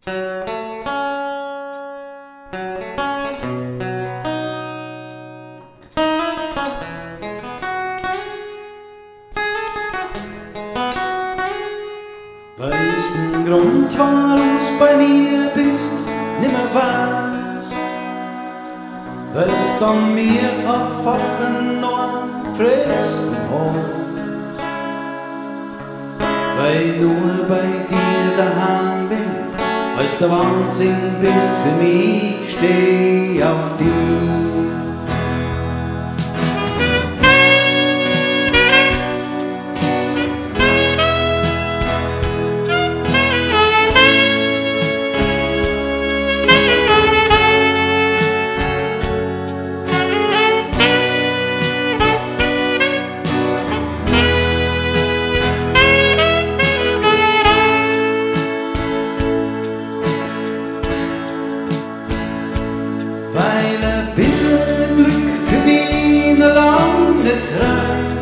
Weißt den Grund, warum's bei mir bist, nimmer weiß, weil's dann mir einfach noch fressen hast, weil nur bei dir daheim bin, weil's der Wahnsinn bist für mich, steh auf dich. Weil ein bisschen Glück für dich noch lang nicht reicht,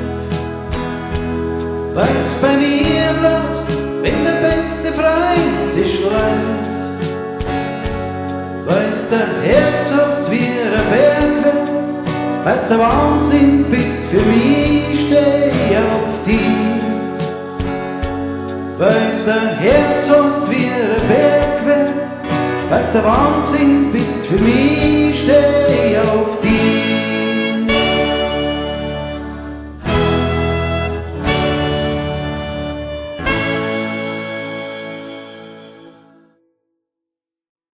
weil's bei mir bleibst, wenn der beste Freund sich schleicht, weil's der Herz hast wie ein Bergwerk, weil's der Wahnsinn bist für mich, steh auf dich. Weil's der Herz hast wie ein Bergwerk, weil's der Wahnsinn bist für mich, steh